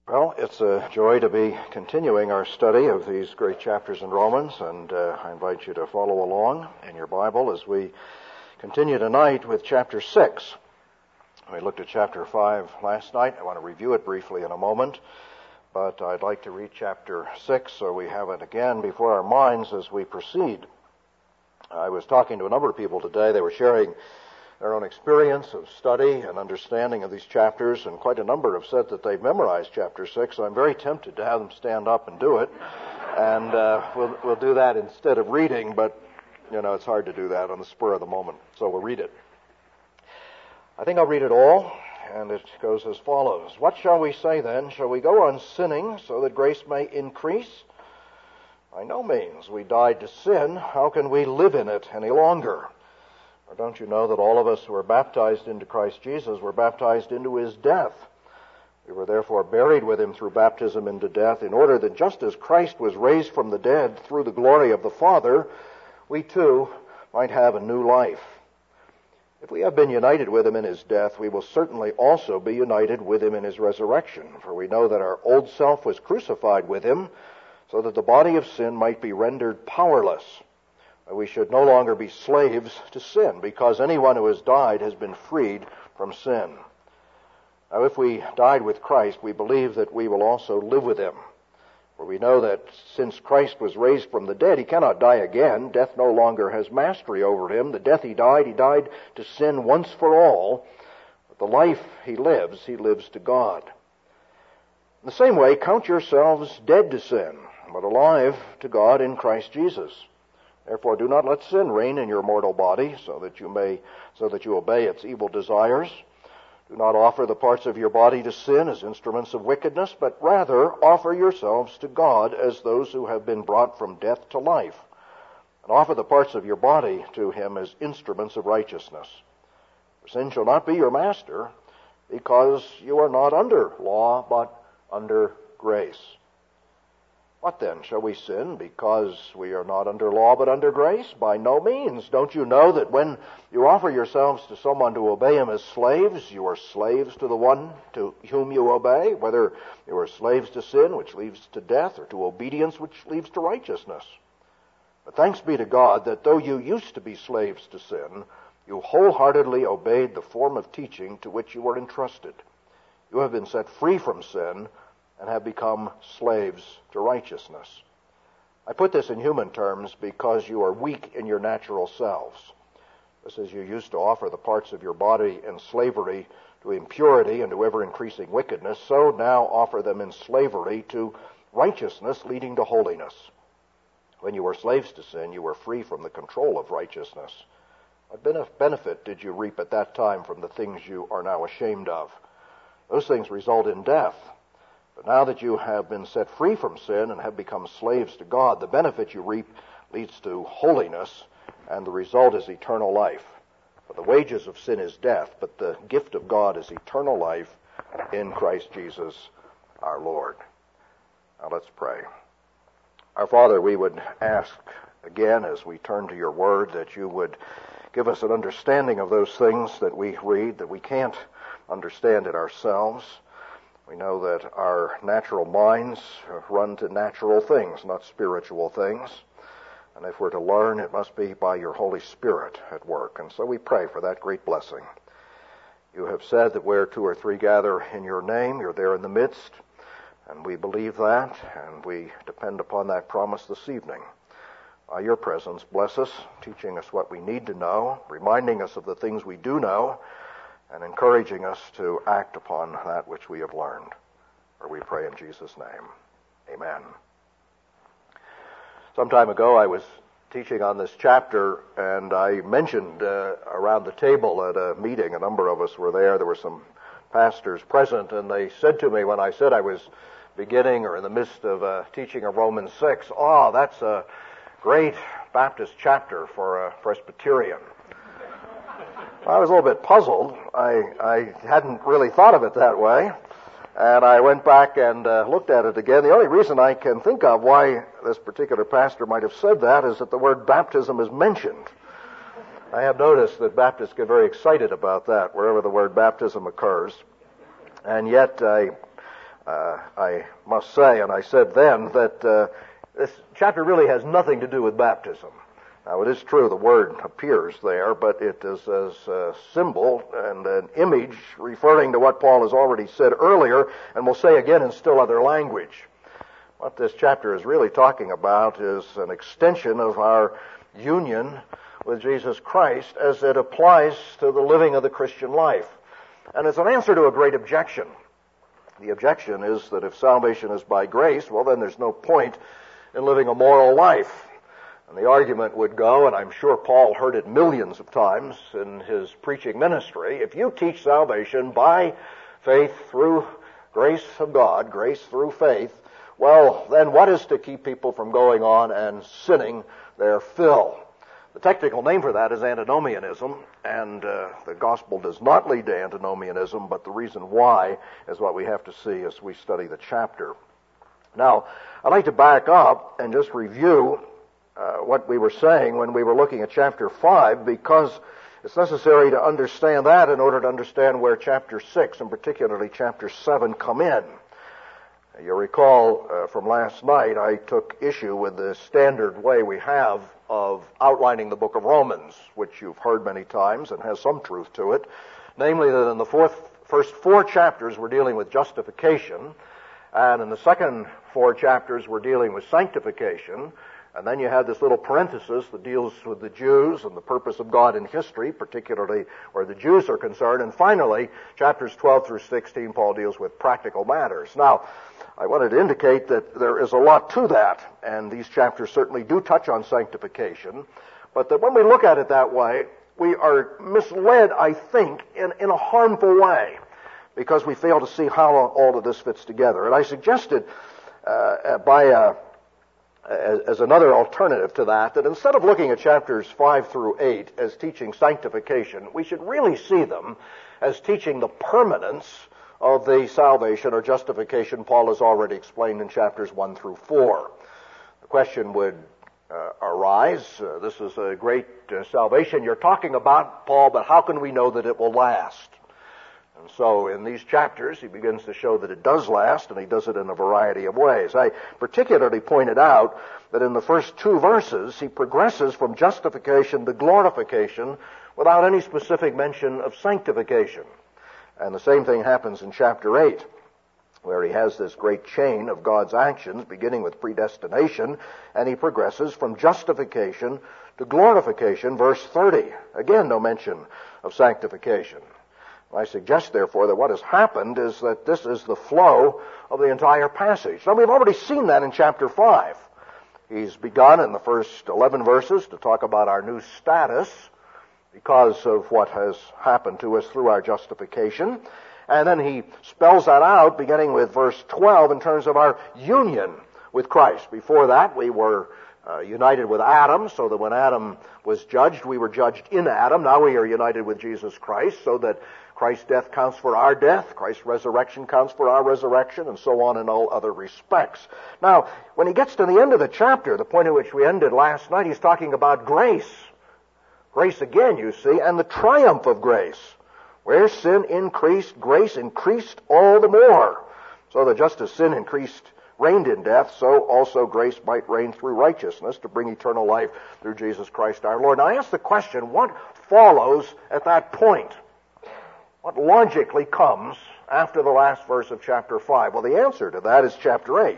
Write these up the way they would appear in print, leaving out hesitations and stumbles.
Well, it's a joy to be continuing our study of these great chapters in Romans, and I invite you to follow along in your Bible as we continue tonight with chapter 6. We looked at chapter 5 last night. I want to review it briefly in a moment, but I'd like to read chapter 6 so we have it again before our minds as we proceed. I was talking to a number of people today. They were sharing their own experience of study and understanding of these chapters, and quite a number have said that they've memorized chapter 6, so I'm very tempted to have them stand up and do it. And we'll do that instead of reading, but, it's hard to do that on the spur of the moment, so we'll read it. I think I'll read it all, and it goes as follows. What shall we say then? Shall we go on sinning so that grace may increase? By no means. We died to sin. How can we live in it any longer? Or don't you know that all of us who were baptized into Christ Jesus were baptized into his death? We were therefore buried with him through baptism into death, in order that just as Christ was raised from the dead through the glory of the Father, we too might have a new life. If we have been united with him in his death, we will certainly also be united with him in his resurrection. For we know that our old self was crucified with him, so that the body of sin might be rendered powerless. We should no longer be slaves to sin, because anyone who has died has been freed from sin. Now, if we died with Christ, we believe that we will also live with him. For we know that since Christ was raised from the dead, he cannot die again. Death no longer has mastery over him. The death he died to sin once for all. But the life he lives to God. In the same way, count yourselves dead to sin, but alive to God in Christ Jesus. Therefore, do not let sin reign in your mortal body, so that you obey its evil desires. Do not offer the parts of your body to sin as instruments of wickedness, but rather offer yourselves to God as those who have been brought from death to life, and offer the parts of your body to him as instruments of righteousness. For sin shall not be your master, because you are not under law, but under grace. What then? Shall we sin because we are not under law but under grace? By no means. Don't you know that when you offer yourselves to someone to obey him as slaves, you are slaves to the one to whom you obey, whether you are slaves to sin, which leads to death, or to obedience, which leads to righteousness? But thanks be to God that though you used to be slaves to sin, you wholeheartedly obeyed the form of teaching to which you were entrusted. You have been set free from sin and have become slaves to righteousness. I put this in human terms because you are weak in your natural selves. Just as you used to offer the parts of your body in slavery to impurity and to ever-increasing wickedness, so now offer them in slavery to righteousness leading to holiness. When you were slaves to sin, you were free from the control of righteousness. What benefit did you reap at that time from the things you are now ashamed of? Those things result in death. But now that you have been set free from sin and have become slaves to God, the benefit you reap leads to holiness, and the result is eternal life. For the wages of sin is death, but the gift of God is eternal life in Christ Jesus our Lord. Now let's pray. Our Father, we would ask again as we turn to your word that you would give us an understanding of those things that we read, that we can't understand it ourselves. We know that our natural minds run to natural things, not spiritual things. And if we're to learn, it must be by your Holy Spirit at work. And so we pray for that great blessing. You have said that where two or three gather in your name, you're there in the midst. And we believe that, and we depend upon that promise this evening. By your presence, bless us, teaching us what we need to know, reminding us of the things we do know, and encouraging us to act upon that which we have learned. For we pray in Jesus' name. Amen. Some time ago I was teaching on this chapter, and I mentioned around the table at a meeting, a number of us were there were some pastors present, and they said to me when I said I was beginning or in the midst of teaching of Romans 6, that's a great Baptist chapter for a Presbyterian. I was a little bit puzzled. I hadn't really thought of it that way. And I went back and looked at it again. The only reason I can think of why this particular pastor might have said that is that the word baptism is mentioned. I have noticed that Baptists get very excited about that wherever the word baptism occurs. And yet I I must say, and I said then, that this chapter really has nothing to do with baptism. Now, it is true the word appears there, but it is as a symbol and an image referring to what Paul has already said earlier, and will say again in still other language. What this chapter is really talking about is an extension of our union with Jesus Christ as it applies to the living of the Christian life. And it's an answer to a great objection. The objection is that if salvation is by grace, well, then there's no point in living a moral life. And the argument would go, and I'm sure Paul heard it millions of times in his preaching ministry, if you teach salvation by faith through grace of God, grace through faith, well, then what is to keep people from going on and sinning their fill? The technical name for that is antinomianism, and the gospel does not lead to antinomianism, but the reason why is what we have to see as we study the chapter. Now, I'd like to back up and just review what we were saying when we were looking at chapter 5, because it's necessary to understand that in order to understand where chapter 6, and particularly chapter 7, come in. You'll recall from last night, I took issue with the standard way we have of outlining the book of Romans, which you've heard many times and has some truth to it. Namely, that in the first 4 chapters we're dealing with justification, and in the second 4 chapters we're dealing with sanctification. And then you have this little parenthesis that deals with the Jews and the purpose of God in history, particularly where the Jews are concerned. And finally, chapters 12 through 16, Paul deals with practical matters. Now, I wanted to indicate that there is a lot to that, and these chapters certainly do touch on sanctification, but that when we look at it that way, we are misled, I think, in a harmful way, because we fail to see how all of this fits together. And I suggested as another alternative to that instead of looking at chapters 5 through 8 as teaching sanctification, we should really see them as teaching the permanence of the salvation or justification Paul has already explained in chapters 1 through 4. The question would arise, this is a great salvation you're talking about, Paul, but how can we know that it will last? And so in these chapters, he begins to show that it does last, and he does it in a variety of ways. I particularly pointed out that in the first 2 verses, he progresses from justification to glorification without any specific mention of sanctification. And the same thing happens in chapter 8, where he has this great chain of God's actions, beginning with predestination, and he progresses from justification to glorification, verse 30. Again, no mention of sanctification. I suggest, therefore, that what has happened is that this is the flow of the entire passage. Now, we've already seen that in chapter 5. He's begun in the first 11 verses to talk about our new status because of what has happened to us through our justification. And then he spells that out, beginning with verse 12, in terms of our union with Christ. Before that, we were united with Adam, so that when Adam was judged, we were judged in Adam. Now we are united with Jesus Christ, so that Christ's death counts for our death, Christ's resurrection counts for our resurrection, and so on in all other respects. Now, when he gets to the end of the chapter, the point at which we ended last night, he's talking about grace. Grace again, you see, and the triumph of grace. Where sin increased, grace increased all the more. So that just as sin reigned in death, so also grace might reign through righteousness to bring eternal life through Jesus Christ our Lord. Now I ask the question, what follows at that point? What logically comes after the last verse of chapter 5? Well, the answer to that is chapter 8.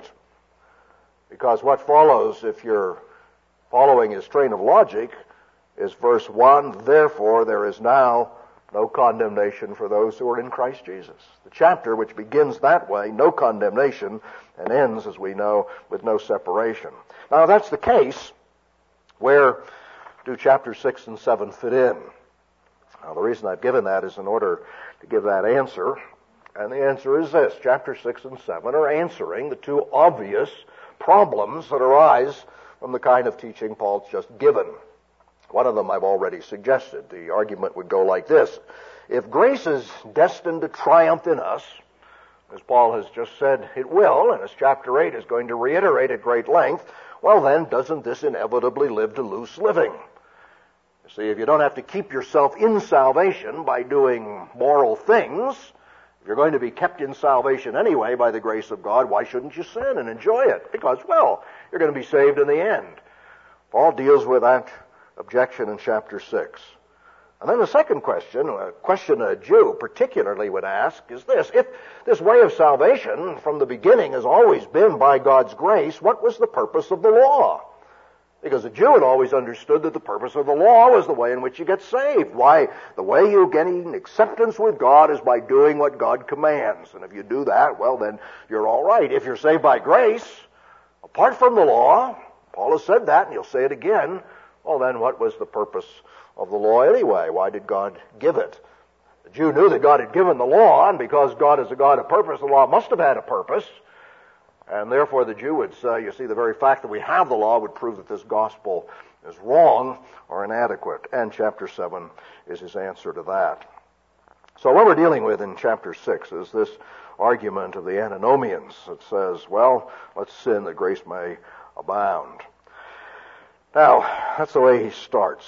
Because what follows, if you're following his train of logic, is verse 1, therefore there is now no condemnation for those who are in Christ Jesus. The chapter which begins that way, no condemnation, and ends, as we know, with no separation. Now, if that's the case, where do chapters 6 and 7 fit in? Now, the reason I've given that is in order to give that answer, and the answer is this. Chapter 6 and 7 are answering the 2 obvious problems that arise from the kind of teaching Paul's just given. One of them I've already suggested. The argument would go like this. If grace is destined to triumph in us, as Paul has just said it will, and as chapter 8 is going to reiterate at great length, well then, doesn't this inevitably live to loose living? You see, if you don't have to keep yourself in salvation by doing moral things, If you're going to be kept in salvation anyway by the grace of God, why shouldn't you sin and enjoy it? Because, well, you're going to be saved in the end. Paul deals with that objection in chapter 6. And then the second question, a question a Jew particularly would ask, is this. If this way of salvation from the beginning has always been by God's grace, what was the purpose of the law? Because a Jew had always understood that the purpose of the law was the way in which you get saved. Why? The way you gain acceptance with God is by doing what God commands. And if you do that, well, then you're all right. If you're saved by grace, apart from the law, Paul has said that, and he'll say it again, well, then what was the purpose of the law anyway? Why did God give it? The Jew knew that God had given the law, and because God is a God of purpose, the law must have had a purpose. And therefore the Jew would say, you see, the very fact that we have the law would prove that this gospel is wrong or inadequate. And chapter 7 is his answer to that. So what we're dealing with in chapter 6 is this argument of the antinomians that says, well, let's sin that grace may abound. Now, that's the way he starts.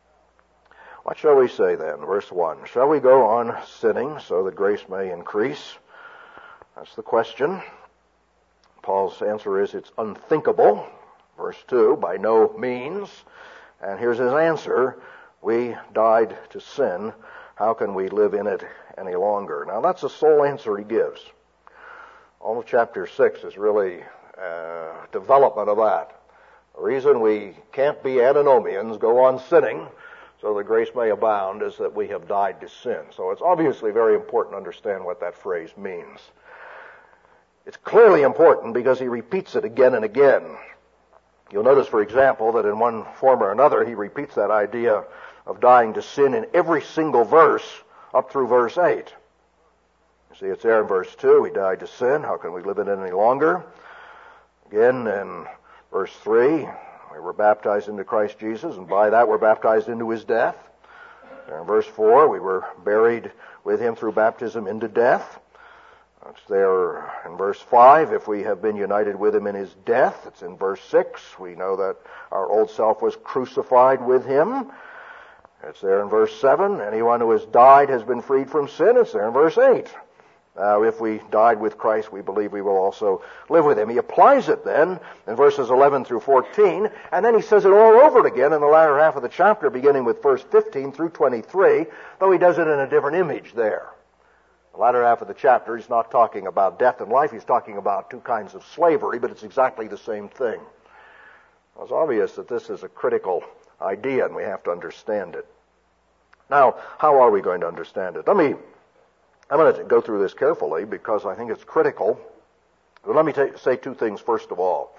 What shall we say then? Verse 1. Shall we go on sinning so that grace may increase? That's the question. Paul's answer is it's unthinkable. Verse 2, by no means. And here's his answer. We died to sin. How can we live in it any longer? Now that's the sole answer he gives. All of chapter 6 is really development of that. The reason we can't be antinomians, go on sinning, so that grace may abound, is that we have died to sin. So it's obviously very important to understand what that phrase means. It's clearly important because he repeats it again and again. You'll notice, for example, that in one form or another, he repeats that idea of dying to sin in every single verse up through verse 8. You see, it's there in verse 2, we died to sin, how can we live in it any longer? Again, in verse 3, we were baptized into Christ Jesus, and by that we're baptized into his death. There in verse 4, we were buried with him through baptism into death. It's there in verse 5, if we have been united with him in his death. It's in verse 6, we know that our old self was crucified with him. It's there in verse 7, anyone who has died has been freed from sin. It's there in verse 8. Now, if we died with Christ, we believe we will also live with him. He applies it then in verses 11 through 14, and then he says it all over again in the latter half of the chapter, beginning with verse 15 through 23, though he does it in a different image there. The latter half of the chapter, he's not talking about death and life, he's talking about two kinds of slavery, but it's exactly the same thing. It's obvious that this is a critical idea, and we have to understand it. Now, how are we going to understand it? I'm going to go through this carefully because I think it's critical. But let me say two things first of all,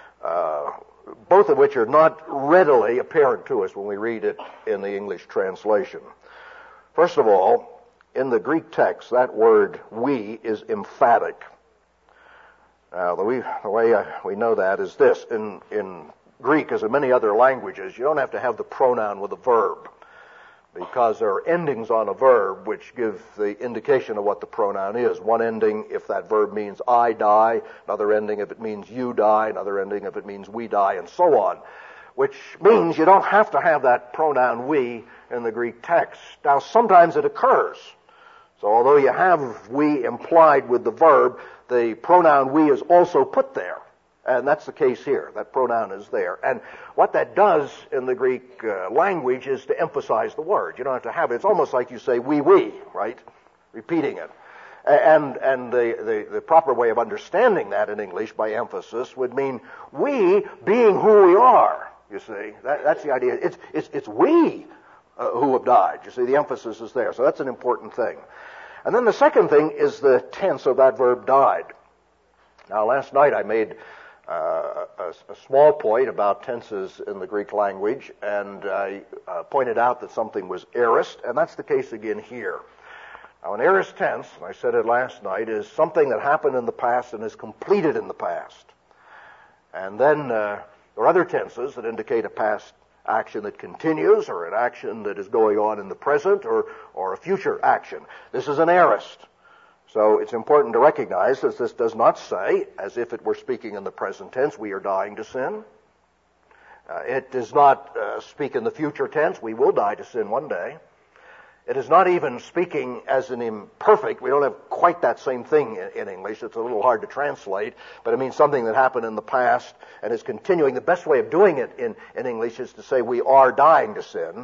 both of which are not readily apparent to us when we read it in the English translation. First of all, in the Greek text, that word we is emphatic. Now, the way we know that is this. In Greek, as in many other languages, you don't have to have the pronoun with a verb, because there are endings on a verb which give the indication of what the pronoun is. One ending if that verb means I die, another ending if it means you die, another ending if it means we die, and so on. Which means you don't have to have that pronoun we in the Greek text. Now, sometimes it occurs. So although you have we implied with the verb, the pronoun we is also put there. And that's the case here. That pronoun is there. And what that does in the Greek language is to emphasize the word. You don't have to have it. It's almost like you say we, right? Repeating it. And the proper way of understanding that in English by emphasis would mean we being who we are. You see, that's the idea. It's we who have died. You see, the emphasis is there. So that's an important thing. And then the second thing is the tense of that verb died. Now, last night I made a small point about tenses in the Greek language, and I pointed out that something was aorist, and that's the case again here. Now, an aorist tense, and I said it last night, is something that happened in the past and is completed in the past. And then there are other tenses that indicate a past action that continues, or an action that is going on in the present, or a future action. This is an aorist. So it's important to recognize that this does not say, as if it were speaking in the present tense, we are dying to sin. It does not speak in the future tense, we will die to sin one day. It is not even speaking as an imperfect. We don't have quite that same thing in English. It's a little hard to translate, but it means something that happened in the past and is continuing. The best way of doing it in English is to say we are dying to sin.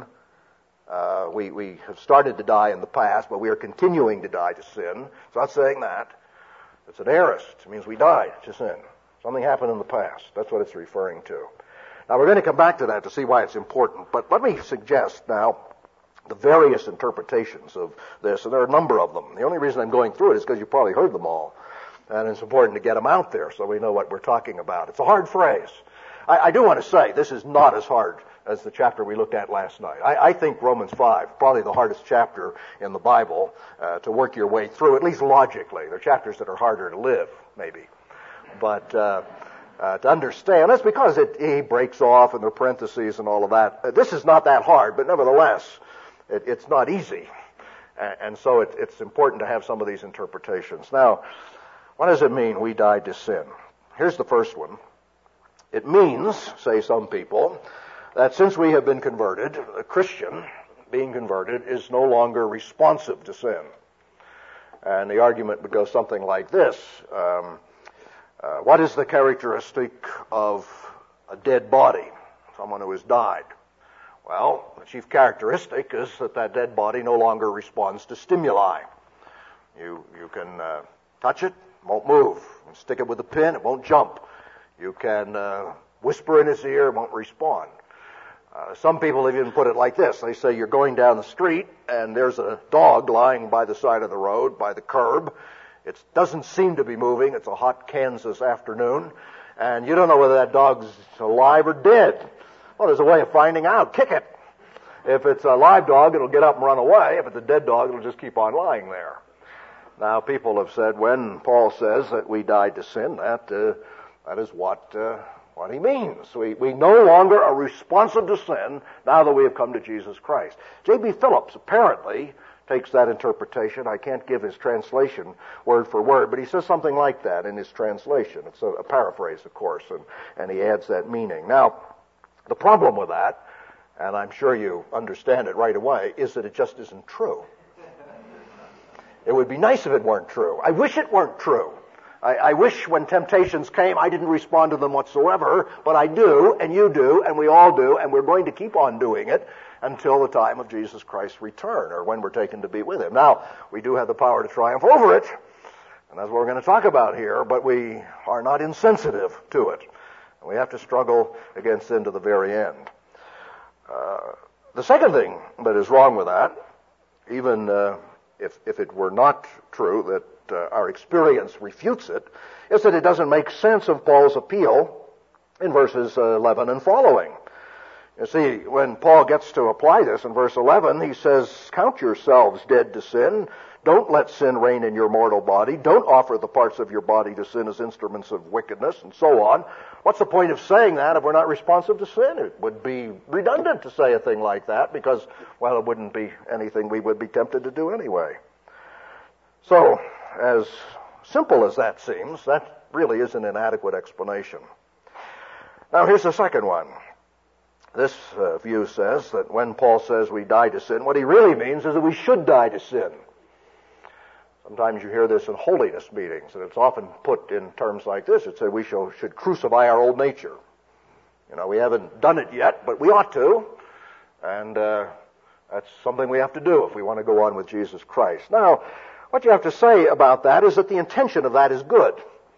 We have started to die in the past, but we are continuing to die to sin. It's not saying that. It's an aorist. It means we died to sin. Something happened in the past. That's what it's referring to. Now, we're going to come back to that to see why it's important, but let me suggest now the various interpretations of this, and there are a number of them. The only reason I'm going through it is because you've probably heard them all, and it's important to get them out there so we know what we're talking about. It's a hard phrase. I do want to say this is not as hard as the chapter we looked at last night. I think Romans 5, probably the hardest chapter in the Bible to work your way through, at least logically. There are chapters that are harder to live, maybe. But to understand, that's because he breaks off and there are parentheses and all of that. This is not that hard, but nevertheless, it's not easy. And so it's important to have some of these interpretations. Now, what does it mean we died to sin? Here's the first one. It means, say some people, that since we have been converted, a Christian being converted is no longer responsive to sin. And the argument would go something like this. What is the characteristic of a dead body, someone who has died? Well, the chief characteristic is that dead body no longer responds to stimuli. You can touch it, it won't move. You can stick it with a pin, it won't jump. You can whisper in his ear, it won't respond. Some people even put it like this. They say you're going down the street and there's a dog lying by the side of the road, by the curb. It doesn't seem to be moving. It's a hot Kansas afternoon. And you don't know whether that dog's alive or dead. Well, there's a way of finding out. Kick it. If it's a live dog, it'll get up and run away. If it's a dead dog, it'll just keep on lying there. Now, people have said when Paul says that we died to sin, that is what he means. We no longer are responsive to sin now that we have come to Jesus Christ. J.B. Phillips apparently takes that interpretation. I can't give his translation word for word, but he says something like that in his translation. It's a paraphrase, of course, and he adds that meaning. Now, the problem with that, and I'm sure you understand it right away, is that it just isn't true. It would be nice if it weren't true. I wish it weren't true. I wish when temptations came, I didn't respond to them whatsoever, but I do, and you do, and we all do, and we're going to keep on doing it until the time of Jesus Christ's return, or when we're taken to be with Him. Now, we do have the power to triumph over it, and that's what we're going to talk about here, but we are not insensitive to it. And we have to struggle against sin to the very end. The second thing that is wrong with that, even if it were not true that our experience refutes it, is that it doesn't make sense of Paul's appeal in verses 11 and following. You see, when Paul gets to apply this in verse 11, he says, count yourselves dead to sin. Don't let sin reign in your mortal body. Don't offer the parts of your body to sin as instruments of wickedness, and so on. What's the point of saying that if we're not responsive to sin? It would be redundant to say a thing like that because, well, it wouldn't be anything we would be tempted to do anyway. So, as simple as that seems, that really is an inadequate explanation. Now, here's the second one. This view says that when Paul says we die to sin, what he really means is that we should die to sin. Sometimes you hear this in holiness meetings, and it's often put in terms like this. It says we should crucify our old nature. You know, we haven't done it yet, but we ought to, and that's something we have to do if we want to go on with Jesus Christ. Now, what you have to say about that is that the intention of that is good.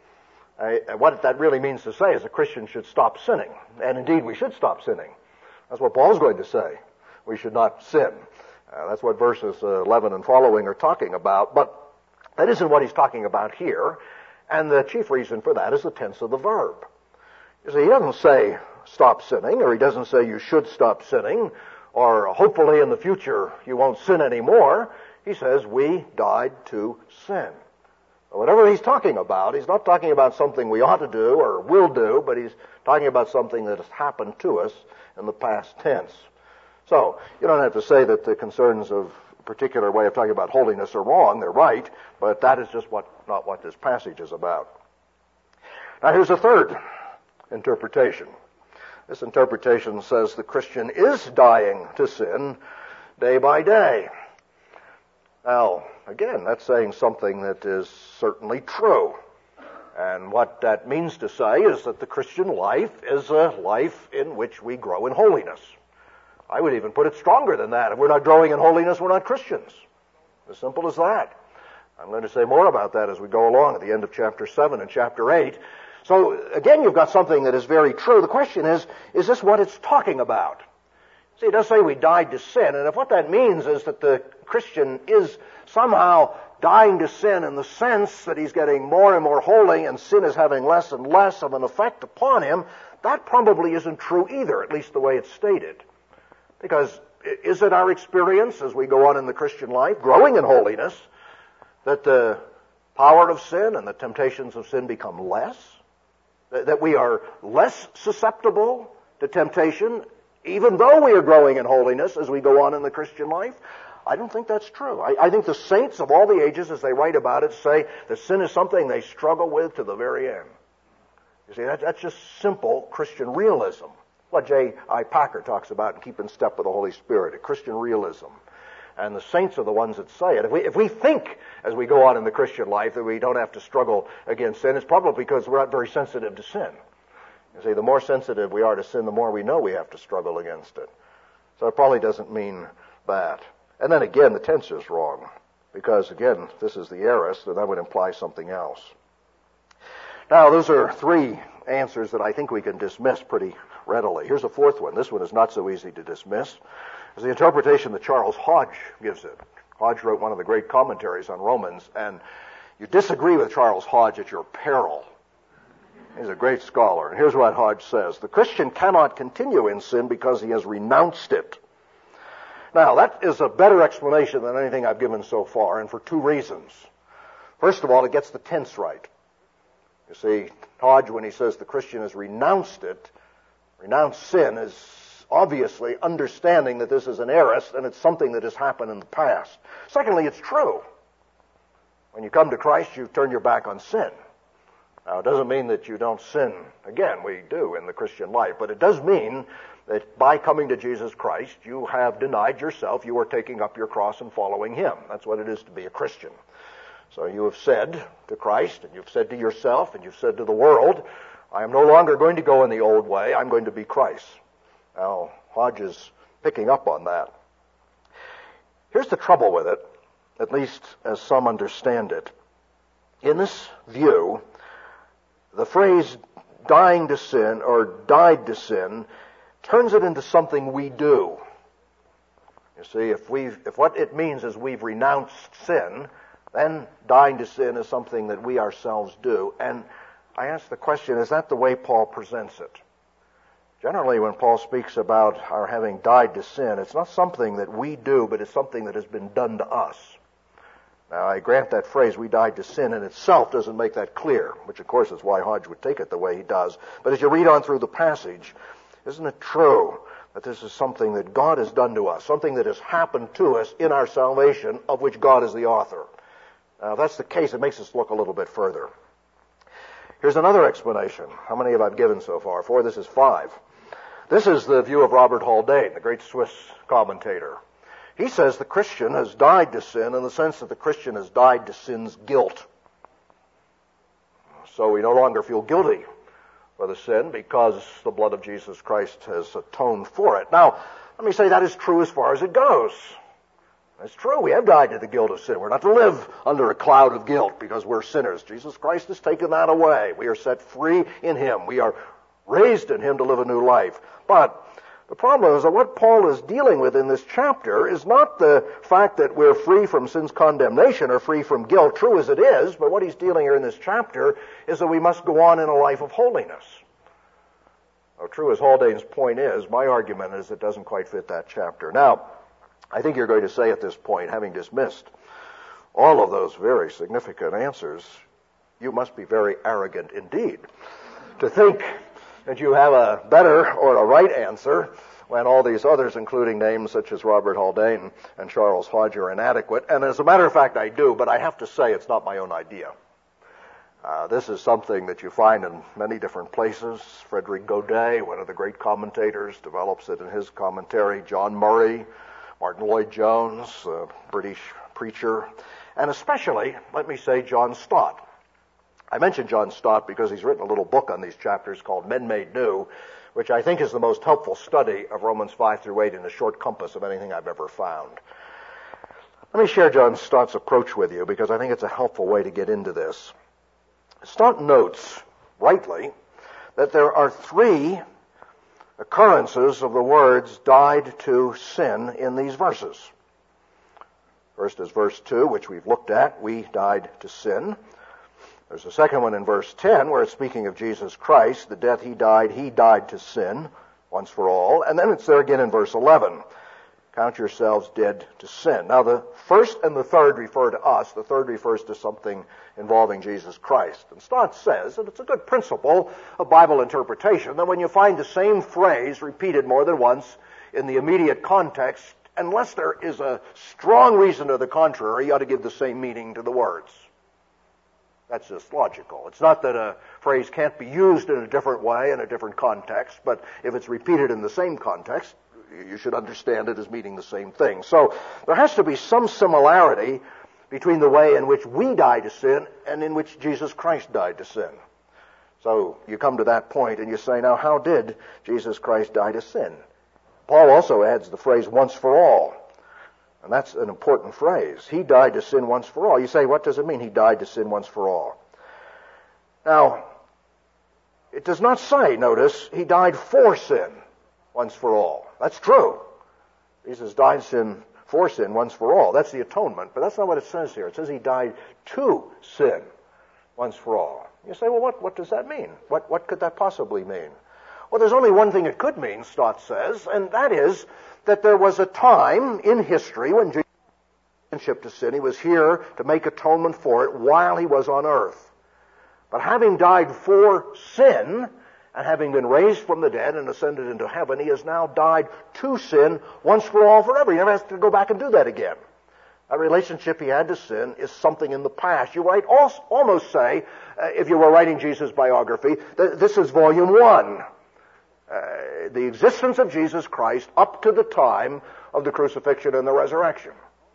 What that really means to say is a Christian should stop sinning, and indeed we should stop sinning. That's what Paul's going to say. We should not sin. That's what verses 11 and following are talking about, but that isn't what he's talking about here, and the chief reason for that is the tense of the verb. You see, he doesn't say stop sinning, or he doesn't say you should stop sinning, or hopefully in the future you won't sin anymore. He says we died to sin. Whatever he's talking about, he's not talking about something we ought to do or will do, but he's talking about something that has happened to us in the past tense. So, you don't have to say that the concerns of a particular way of talking about holiness are wrong. They're right, but that is just not what this passage is about. Now, here's a third interpretation. This interpretation says the Christian is dying to sin day by day. Now, again, that's saying something that is certainly true. And what that means to say is that the Christian life is a life in which we grow in holiness. I would even put it stronger than that. If we're not growing in holiness, we're not Christians. As simple as that. I'm going to say more about that as we go along at the end of chapter 7 and chapter 8. So, again, you've got something that is very true. The question is this what it's talking about? See, it does say we died to sin, and if what that means is that the Christian is somehow dying to sin in the sense that he's getting more and more holy and sin is having less and less of an effect upon him, that probably isn't true either, at least the way it's stated. Because is it our experience as we go on in the Christian life, growing in holiness, that the power of sin and the temptations of sin become less? That we are less susceptible to temptation, even though we are growing in holiness as we go on in the Christian life? I don't think that's true. I think the saints of all the ages, as they write about it, say that sin is something they struggle with to the very end. You see, that's just simple Christian realism. What J.I. Packer talks about in Keep in Step with the Holy Spirit, a Christian realism. And the saints are the ones that say it. If we think, as we go on in the Christian life, that we don't have to struggle against sin, it's probably because we're not very sensitive to sin. You see, the more sensitive we are to sin, the more we know we have to struggle against it. So it probably doesn't mean that. And then again, the tense is wrong. Because again, this is the aorist, and that would imply something else. Now, those are three answers that I think we can dismiss pretty readily. Here's a fourth one. This one is not so easy to dismiss. It's the interpretation that Charles Hodge gives it. Hodge wrote one of the great commentaries on Romans, and you disagree with Charles Hodge at your peril. He's a great scholar. And here's what Hodge says. The Christian cannot continue in sin because he has renounced it. Now, that is a better explanation than anything I've given so far, and for two reasons. First of all, it gets the tense right. You see, Hodge, when he says the Christian has renounced it, renounced sin, is obviously understanding that this is an aorist and it's something that has happened in the past. Secondly, it's true. When you come to Christ, you turn your back on sin. Now, it doesn't mean that you don't sin again. We do in the Christian life. But it does mean that by coming to Jesus Christ, you have denied yourself. You are taking up your cross and following Him. That's what it is to be a Christian. So you have said to Christ, and you've said to yourself, and you've said to the world, I am no longer going to go in the old way. I'm going to be Christ. Now, Hodge is picking up on that. Here's the trouble with it, at least as some understand it. In this view, the phrase dying to sin or died to sin turns it into something we do. You see, if what it means is we've renounced sin, then dying to sin is something that we ourselves do. And I ask the question, is that the way Paul presents it? Generally, when Paul speaks about our having died to sin, it's not something that we do, but it's something that has been done to us. Now, I grant that phrase, we died to sin, in itself doesn't make that clear, which of course is why Hodge would take it the way he does. But as you read on through the passage, isn't it true that this is something that God has done to us, something that has happened to us in our salvation, of which God is the author? Now, if that's the case, it makes us look a little bit further. Here's another explanation. How many have I given so far? 4, this is 5. This is the view of Robert Haldane, the great Swiss commentator. He says the Christian has died to sin in the sense that the Christian has died to sin's guilt. So we no longer feel guilty for the sin because the blood of Jesus Christ has atoned for it. Now, let me say that is true as far as it goes. It's true, we have died to the guilt of sin. We're not to live under a cloud of guilt because we're sinners. Jesus Christ has taken that away. We are set free in Him. We are raised in Him to live a new life. But the problem is that what Paul is dealing with in this chapter is not the fact that we're free from sin's condemnation or free from guilt, true as it is, but what he's dealing here in this chapter is that we must go on in a life of holiness. Now, true as Haldane's point is, my argument is it doesn't quite fit that chapter. Now, I think you're going to say at this point, having dismissed all of those very significant answers, you must be very arrogant indeed to think that you have a better or a right answer when all these others, including names such as Robert Haldane and Charles Hodge, are inadequate. And as a matter of fact, I do, but I have to say it's not my own idea. This is something that you find in many different places. Frederick Godet, one of the great commentators, develops it in his commentary. John Murray, Martin Lloyd-Jones, British preacher, and especially, let me say, John Stott. I mention John Stott because he's written a little book on these chapters called Men Made New, which I think is the most helpful study of Romans 5 through 8 in a short compass of anything I've ever found. Let me share John Stott's approach with you because I think it's a helpful way to get into this. Stott notes, rightly, that there are three occurrences of the words died to sin in these verses. First is verse 2, which we've looked at. We died to sin. There's a second one in verse 10 where it's speaking of Jesus Christ. The death he died to sin once for all. And then it's there again in verse 11. Count yourselves dead to sin. Now the first and the third refer to us. The third refers to something involving Jesus Christ. And Stott says, and it's a good principle of Bible interpretation, that when you find the same phrase repeated more than once in the immediate context, unless there is a strong reason to the contrary, you ought to give the same meaning to the words. That's just logical. It's not that a phrase can't be used in a different way in a different context, but if it's repeated in the same context, you should understand it as meaning the same thing. So there has to be some similarity between the way in which we die to sin and in which Jesus Christ died to sin. So you come to that point and you say, now how did Jesus Christ die to sin? Paul also adds the phrase once for all. And that's an important phrase. He died to sin once for all. You say, what does it mean, he died to sin once for all? Now, it does not say, notice, he died for sin once for all. That's true. Jesus died for sin once for all. That's the atonement. But that's not what it says here. It says he died to sin once for all. You say, well, what does that mean? What could that possibly mean? Well, there's only one thing it could mean, Stott says, and that is that there was a time in history when Jesus to sin, he was here to make atonement for it while he was on earth. But having died for sin, and having been raised from the dead and ascended into heaven, he has now died to sin once for all forever. He never has to go back and do that again. That relationship he had to sin is something in the past. You might almost say, if you were writing Jesus' biography, that this is volume 1. The existence of Jesus Christ up to the time of the crucifixion and the resurrection.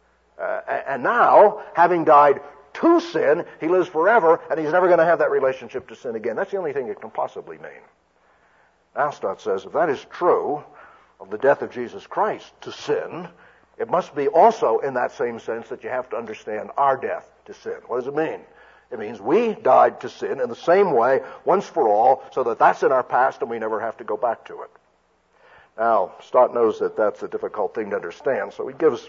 And now, having died to sin, he lives forever, and he's never going to have that relationship to sin again. That's the only thing it can possibly mean. Now, Stott says, if that is true of the death of Jesus Christ to sin, it must be also in that same sense that you have to understand our death to sin. What does it mean? It means we died to sin in the same way, once for all, so that that's in our past and we never have to go back to it. Now, Stott knows that that's a difficult thing to understand, so he gives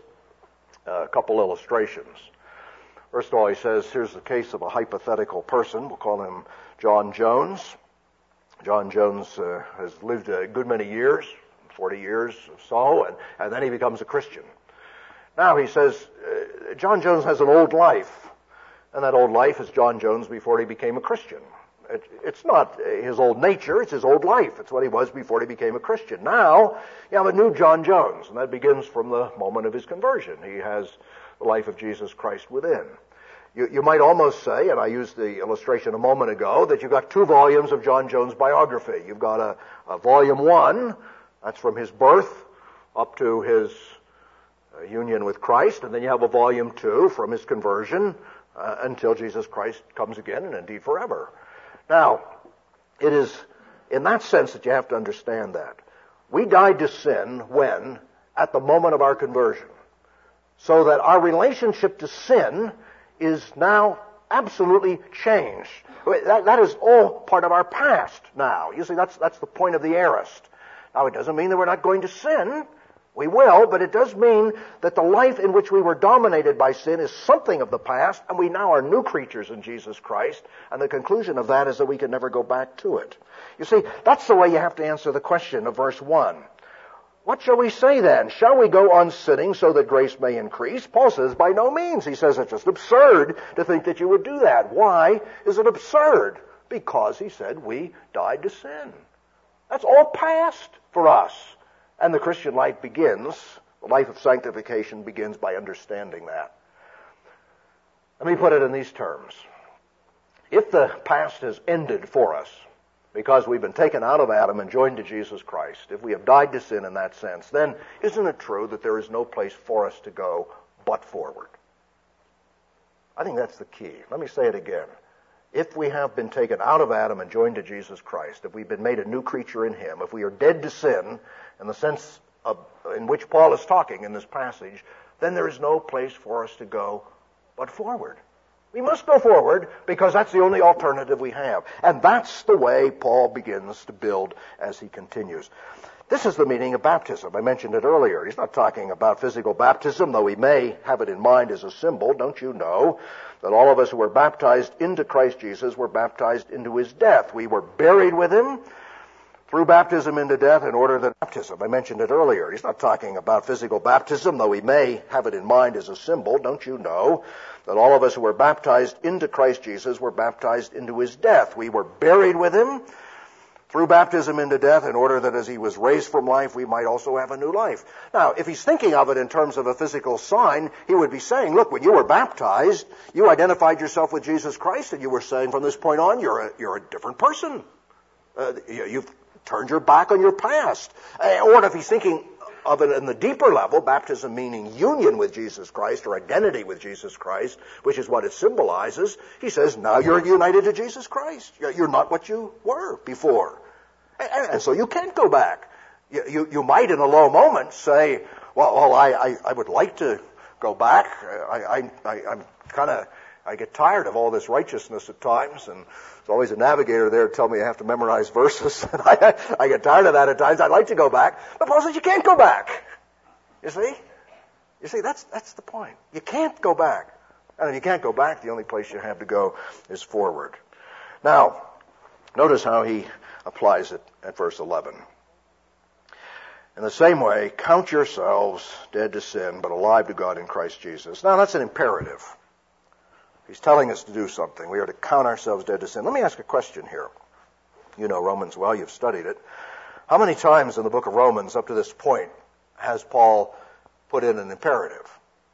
a couple illustrations. First of all, he says, here's the case of a hypothetical person. We'll call him John Jones. John Jones has lived a good many years, 40 years or so, and then he becomes a Christian. Now, he says, John Jones has an old life. And that old life is John Jones before he became a Christian. It's not his old nature, it's his old life. It's what he was before he became a Christian. Now, you have a new John Jones, and that begins from the moment of his conversion. He has the life of Jesus Christ within. You might almost say, and I used the illustration a moment ago, that you've got 2 volumes of John Jones' biography. You've got a volume 1, that's from his birth up to his union with Christ, and then you have a volume 2 from his conversion until Jesus Christ comes again, and indeed forever. Now, it is in that sense that you have to understand that. We died to sin when? At the moment of our conversion. So that our relationship to sin is now absolutely changed. That is all part of our past now. You see, that's the point of the aorist. Now, it doesn't mean that we're not going to sin. We will, but it does mean that the life in which we were dominated by sin is something of the past, and we now are new creatures in Jesus Christ, and the conclusion of that is that we can never go back to it. You see, that's the way you have to answer the question of verse 1. What shall we say then? Shall we go on sinning so that grace may increase? Paul says, by no means. He says it's just absurd to think that you would do that. Why is it absurd? Because, he said, we died to sin. That's all past for us. And the Christian life begins, the life of sanctification begins by understanding that. Let me put it in these terms. If the past has ended for us, because we've been taken out of Adam and joined to Jesus Christ, if we have died to sin in that sense, then isn't it true that there is no place for us to go but forward? I think that's the key. Let me say it again. If we have been taken out of Adam and joined to Jesus Christ, if we've been made a new creature in him, if we are dead to sin, in the sense in which Paul is talking in this passage, then there is no place for us to go but forward. We must go forward because that's the only alternative we have. And that's the way Paul begins to build as he continues. This is the meaning of baptism. I mentioned it earlier. He's not talking about physical baptism, though he may have it in mind as a symbol. Don't you know that all of us who were baptized into Christ Jesus were baptized into his death? We were buried with him through baptism into death in order that baptism. I mentioned it earlier. He's not talking about physical baptism, though he may have it in mind as a symbol. Don't you know that all of us who were baptized into Christ Jesus were baptized into his death? We were buried with him through baptism into death in order that as he was raised from life, we might also have a new life. Now, if he's thinking of it in terms of a physical sign, he would be saying, look, when you were baptized, you identified yourself with Jesus Christ, and you were saying from this point on, you're a different person. You've turned your back on your past. Or if he's thinking of it in the deeper level, baptism meaning union with Jesus Christ or identity with Jesus Christ, which is what it symbolizes, he says, now you're united to Jesus Christ. You're not what you were before. And so you can't go back. You might in a low moment say, well, I would like to go back. I get tired of all this righteousness at times, and there's always a navigator there to tell me I have to memorize verses, and I get tired of that at times. I'd like to go back. But Paul says you can't go back. You see, that's the point. You can't go back. And if you can't go back, the only place you have to go is forward. Now, notice how he applies it at verse 11. In the same way, count yourselves dead to sin, but alive to God in Christ Jesus. Now, that's an imperative. He's telling us to do something. We are to count ourselves dead to sin. Let me ask a question here. You know Romans well. You've studied it. How many times in the book of Romans up to this point has Paul put in an imperative?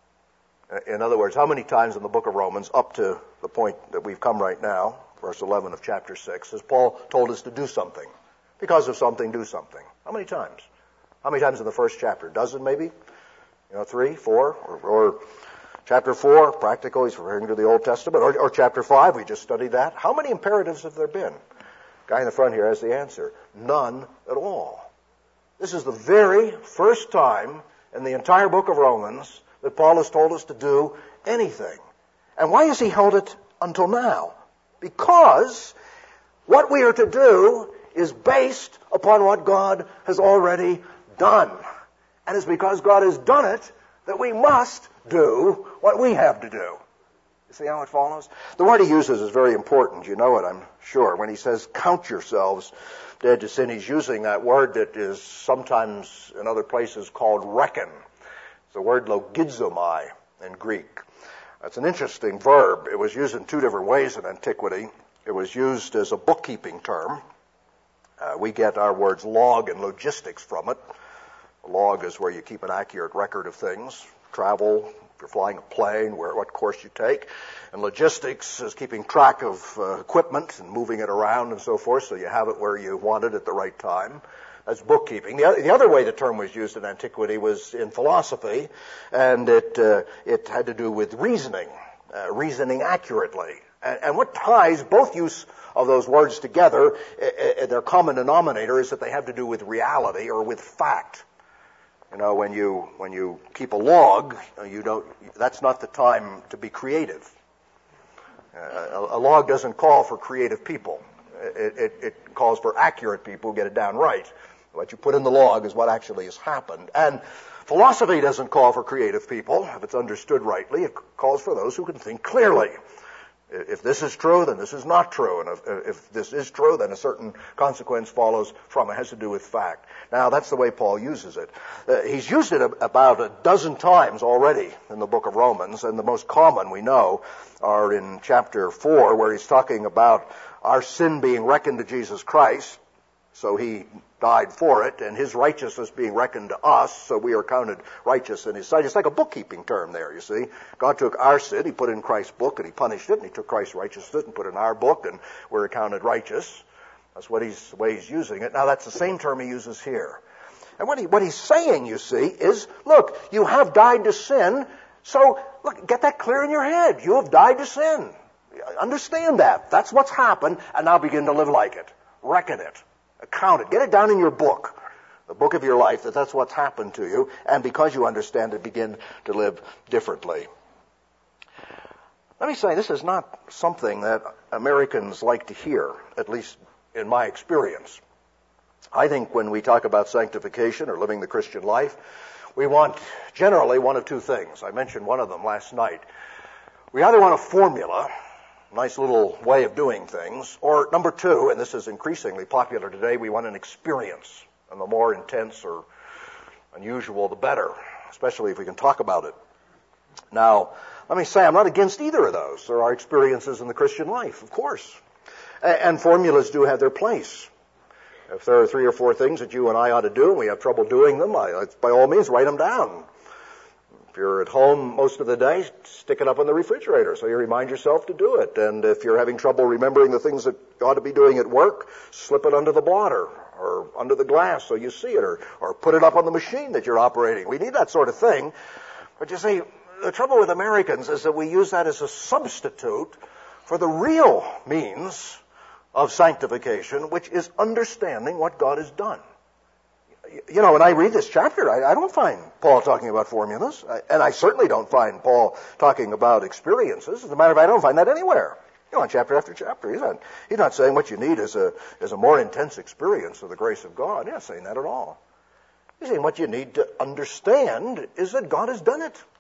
In other words, how many times in the book of Romans up to the point that we've come right now, verse 11 of chapter 6, has Paul told us to do something? Because of something, do something. How many times? How many times in the first chapter? A dozen maybe? 3, 4, or chapter 4, practical, he's referring to the Old Testament, or chapter 5, we just studied that. How many imperatives have there been? Guy in the front here has the answer. None at all. This is the very first time in the entire book of Romans that Paul has told us to do anything. And why has he held it until now? Because what we are to do is based upon what God has already done. And it's because God has done it that we must do what we have to do. You see how it follows? The word he uses is very important. You know it, I'm sure. When he says, count yourselves dead to sin, he's using that word that is sometimes in other places called reckon. It's the word logizomai in Greek. That's an interesting verb. It was used in two different ways in antiquity. It was used as a bookkeeping term. We get our words log and logistics from it. A log is where you keep an accurate record of things. Travel, if you're flying a plane, what course you take. And logistics is keeping track of equipment and moving it around and so forth, so you have it where you want it at the right time. That's bookkeeping. The other way the term was used in antiquity was in philosophy, and it had to do with reasoning accurately. And what ties both use of those words together, their common denominator is that they have to do with reality or with fact. When you keep a log, that's not the time to be creative. A log doesn't call for creative people. It calls for accurate people who get it down right. What you put in the log is what actually has happened. And philosophy doesn't call for creative people. If it's understood rightly, it calls for those who can think clearly. If this is true, then this is not true. And if this is true, then a certain consequence follows from it. It has to do with fact. Now, that's the way Paul uses it. He's used it about a dozen times already in the book of Romans, and the most common we know are in chapter 4, where he's talking about our sin being reckoned to Jesus Christ, so he died for it, and his righteousness being reckoned to us, so we are counted righteous in his sight. It's like a bookkeeping term there, you see. God took our sin, he put it in Christ's book, and he punished it, and he took Christ's righteousness and put it in our book, and we're accounted righteous. That's the way he's using it. Now, that's the same term he uses here. And what he's saying, you see, is, look, you have died to sin, So, look, get that clear in your head. You have died to sin. Understand that. That's what's happened, and now begin to live like it. Reckon it. Account it. Get it down in your book, the book of your life, that that's what's happened to you, and because you understand it, begin to live differently. Let me say, this is not something that Americans like to hear, at least in my experience. I think when we talk about sanctification or living the Christian life, we want generally one of two things. I mentioned one of them last night. We either want a formula, a nice little way of doing things, or number two, and this is increasingly popular today, we want an experience. And the more intense or unusual, the better, especially if we can talk about it. Now, let me say, I'm not against either of those. There are experiences in the Christian life, of course. And formulas do have their place. If there are 3 or 4 things that you and I ought to do, and we have trouble doing them, by all means, write them down. If you're at home most of the day, stick it up on the refrigerator so you remind yourself to do it. And if you're having trouble remembering the things that you ought to be doing at work, slip it under the blotter or under the glass so you see it, or put it up on the machine that you're operating. We need that sort of thing. But you see, the trouble with Americans is that we use that as a substitute for the real means of sanctification, which is understanding what God has done. You know, when I read this chapter, I don't find Paul talking about formulas, and I certainly don't find Paul talking about experiences. As a matter of fact, I don't find that anywhere. You know, in chapter after chapter, he's not saying what you need is a more intense experience of the grace of God. He's not saying that at all. He's saying what you need to understand is that God has done it.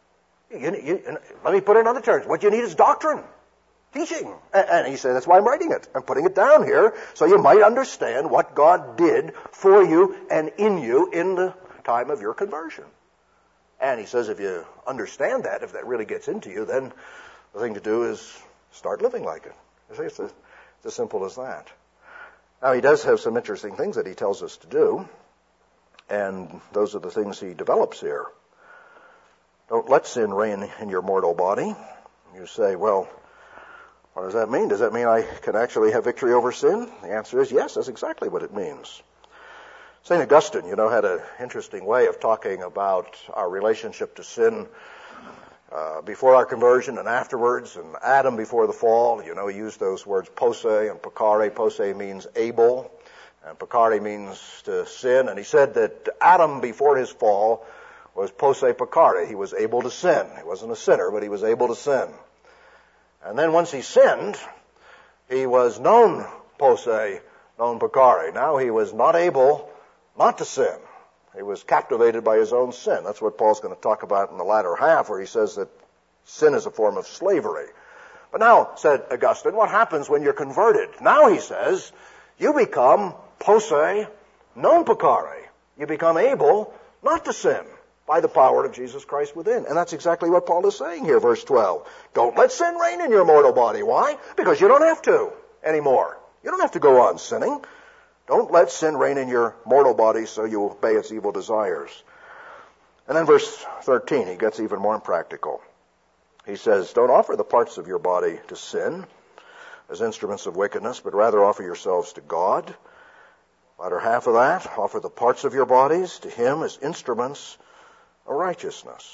Let me put it in other terms. What you need is doctrine. Teaching. And he said, that's why I'm writing it. I'm putting it down here so you might understand what God did for you and in you in the time of your conversion. And he says, if you understand that, if that really gets into you, then the thing to do is start living like it. You see, it's as simple as that. Now, he does have some interesting things that he tells us to do, and those are the things he develops here. Don't let sin reign in your mortal body. You say, well, what does that mean? Does that mean I can actually have victory over sin? The answer is yes, that's exactly what it means. St. Augustine, you know, had an interesting way of talking about our relationship to sin before our conversion and afterwards, and Adam before the fall. You know, he used those words posse and peccare. Posse means able, and peccare means to sin. And he said that Adam before his fall was posse peccare. He was able to sin. He wasn't a sinner, but he was able to sin. And then once he sinned, he was non posse, non peccare. Now he was not able not to sin. He was captivated by his own sin. That's what Paul's going to talk about in the latter half, where he says that sin is a form of slavery. But now, said Augustine, what happens when you're converted? Now, he says, you become posse, non peccare. You become able not to sin by the power of Jesus Christ within. And that's exactly what Paul is saying here, verse 12. Don't let sin reign in your mortal body. Why? Because you don't have to anymore. You don't have to go on sinning. Don't let sin reign in your mortal body so you obey its evil desires. And then verse 13, he gets even more practical. He says, don't offer the parts of your body to sin as instruments of wickedness, but rather offer yourselves to God. Latter half of that, offer the parts of your bodies to Him as instruments of righteousness.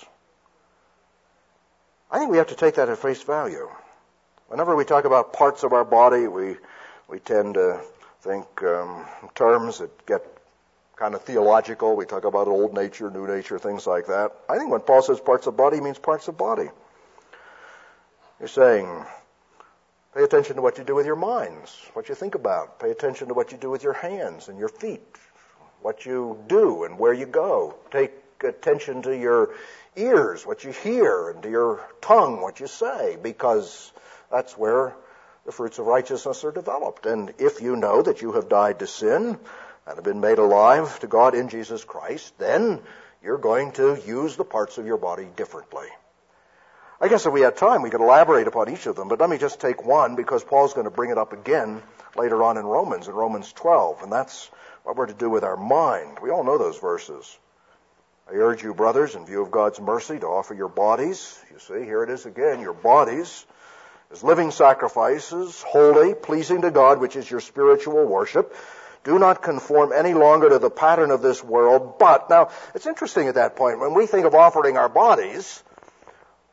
I think we have to take that at face value. Whenever we talk about parts of our body, we tend to think terms that get kind of theological. We talk about old nature, new nature, things like that. I think when Paul says parts of body, he means parts of body. He's saying, pay attention to what you do with your minds, what you think about. Pay attention to what you do with your hands and your feet, what you do and where you go. Take attention to your ears, what you hear, and to your tongue, what you say, because that's where the fruits of righteousness are developed. And if you know that you have died to sin and have been made alive to God in Jesus Christ, then you're going to use the parts of your body differently. I guess if we had time, we could elaborate upon each of them, but let me just take one, because Paul's going to bring it up again later on in Romans 12, and that's what we're to do with our mind. We all know those verses. I urge you, brothers, in view of God's mercy, to offer your bodies. You see, here it is again, your bodies as living sacrifices, holy, pleasing to God, which is your spiritual worship. Do not conform any longer to the pattern of this world, but, now, it's interesting at that point, when we think of offering our bodies,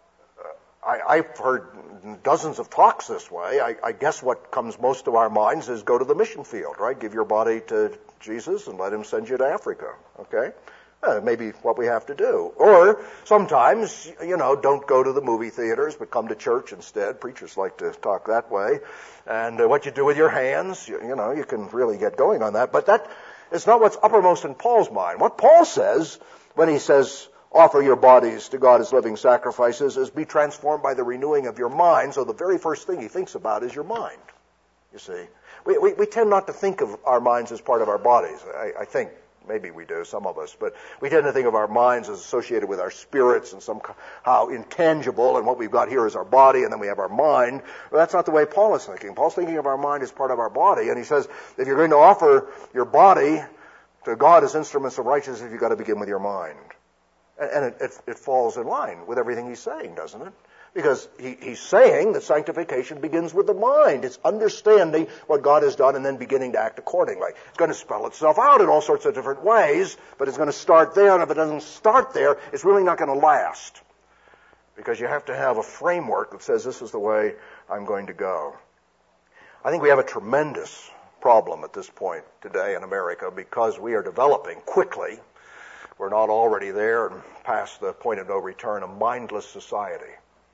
I've heard dozens of talks this way. I guess what comes most to our minds is go to the mission field, right? Give your body to Jesus and let him send you to Africa, okay? Maybe what we have to do. Or sometimes, don't go to the movie theaters, but come to church instead. Preachers like to talk that way. And what you do with your hands, you can really get going on that. But that is not what's uppermost in Paul's mind. What Paul says when he says, offer your bodies to God as living sacrifices, is be transformed by the renewing of your mind. So the very first thing he thinks about is your mind, you see. We tend not to think of our minds as part of our bodies. I think maybe we do, some of us, but we tend to think of our minds as associated with our spirits and somehow intangible, and what we've got here is our body, and then we have our mind. Well, that's not the way Paul is thinking. Paul's thinking of our mind as part of our body, and he says, if you're going to offer your body to God as instruments of righteousness, you've got to begin with your mind. And it falls in line with everything he's saying, doesn't it? Because he's saying that sanctification begins with the mind. It's understanding what God has done and then beginning to act accordingly. It's going to spell itself out in all sorts of different ways, but it's going to start there, and if it doesn't start there, it's really not going to last. Because you have to have a framework that says this is the way I'm going to go. I think we have a tremendous problem at this point today in America because we are developing quickly. We're not already there and past the point of no return, a mindless society.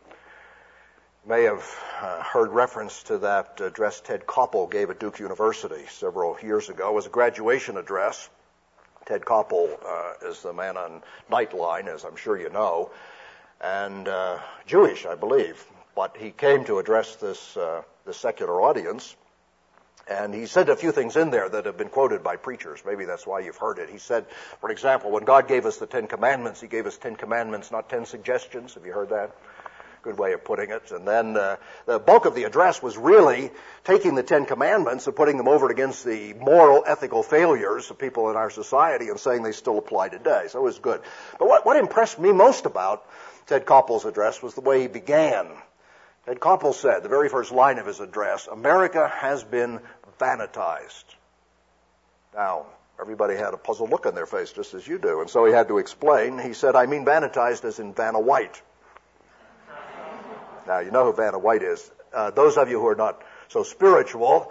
You may have heard reference to that address Ted Koppel gave at Duke University several years ago. It was a graduation address. Ted Koppel is the man on Nightline, as I'm sure you know, and Jewish, I believe. But he came to address this secular audience. And he said a few things in there that have been quoted by preachers. Maybe that's why you've heard it. He said, for example, when God gave us the 10 Commandments, he gave us 10 commandments, not 10 suggestions. Have you heard that? Good way of putting it. And then the bulk of the address was really taking the 10 Commandments and putting them over against the moral, ethical failures of people in our society and saying they still apply today. So it was good. But what impressed me most about Ted Koppel's address was the way he began. Ted Koppel said, the very first line of his address, America has been vanitized. Now, everybody had a puzzled look on their face, just as you do, and so he had to explain. He said, I mean vanitized as in Vanna White. Now, you know who Vanna White is. Those of you who are not so spiritual,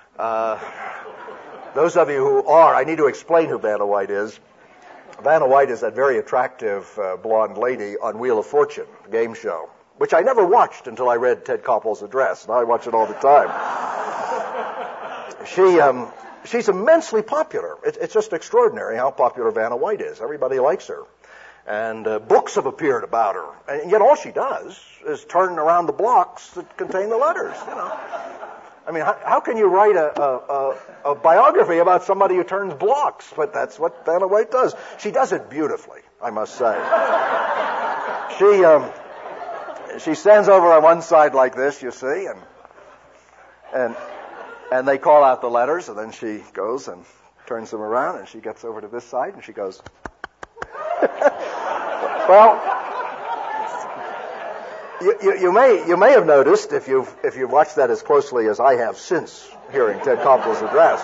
those of you who are, I need to explain who Vanna White is. Vanna White is that very attractive blonde lady on Wheel of Fortune, the game show, which I never watched until I read Ted Koppel's address. Now I watch it all the time. She's immensely popular. It's just extraordinary how popular Vanna White is. Everybody likes her. And books have appeared about her. And yet all she does is turn around the blocks that contain the letters, I mean, how can you write a biography about somebody who turns blocks? But that's what Vanna White does. She does it beautifully, I must say. She stands over on one side like this, you see, and they call out the letters, and then she goes and turns them around, and she gets over to this side, and she goes, well, you may have noticed, if you've watched that as closely as I have since hearing Ted Koppel's address,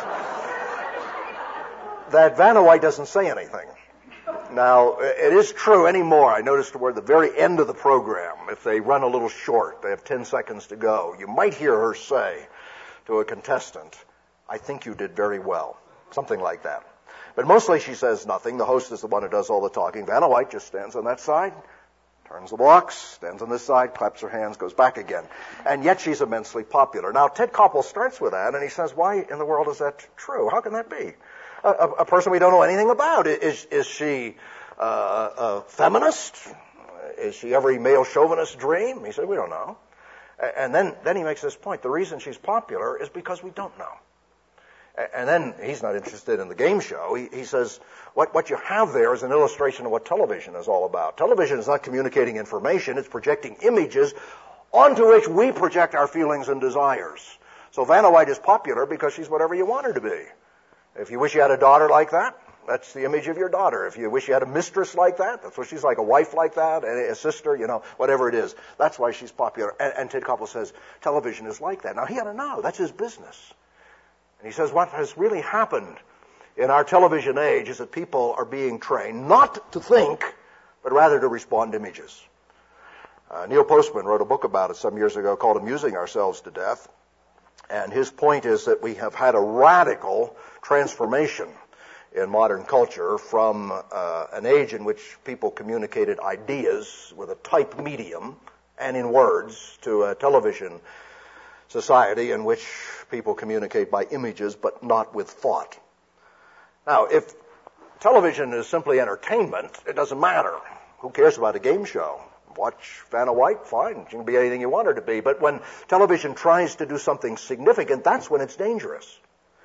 that Vanna White doesn't say anything. Now, it is true anymore. I noticed toward the very end of the program, if they run a little short, they have 10 seconds to go, you might hear her say to a contestant, I think you did very well. Something like that. But mostly she says nothing. The host is the one who does all the talking. Vanna White just stands on that side, turns the blocks, stands on this side, claps her hands, goes back again. And yet she's immensely popular. Now, Ted Koppel starts with that, and he says, why in the world is that true? How can that be? A person we don't know anything about. Is she a feminist? Is she every male chauvinist dream? He said, we don't know. And then he makes this point. The reason she's popular is because we don't know. And then he's not interested in the game show. He says, what you have there is an illustration of what television is all about. Television is not communicating information. It's projecting images onto which we project our feelings and desires. So Vanna White is popular because she's whatever you want her to be. If you wish you had a daughter like that, that's the image of your daughter. If you wish you had a mistress like that, that's what she's like, a wife like that, a sister, whatever it is. That's why she's popular. And Ted Koppel says television is like that. Now, he ought to know. That's his business. And he says what has really happened in our television age is that people are being trained not to think, but rather to respond to images. Neil Postman wrote a book about it some years ago called Amusing Ourselves to Death. And his point is that we have had a radical transformation in modern culture from an age in which people communicated ideas with a type medium and in words to a television society in which people communicate by images but not with thought. Now, if television is simply entertainment, it doesn't matter. Who cares about a game show? Watch Vanna White, fine. She can be anything you want her to be. But when television tries to do something significant, that's when it's dangerous.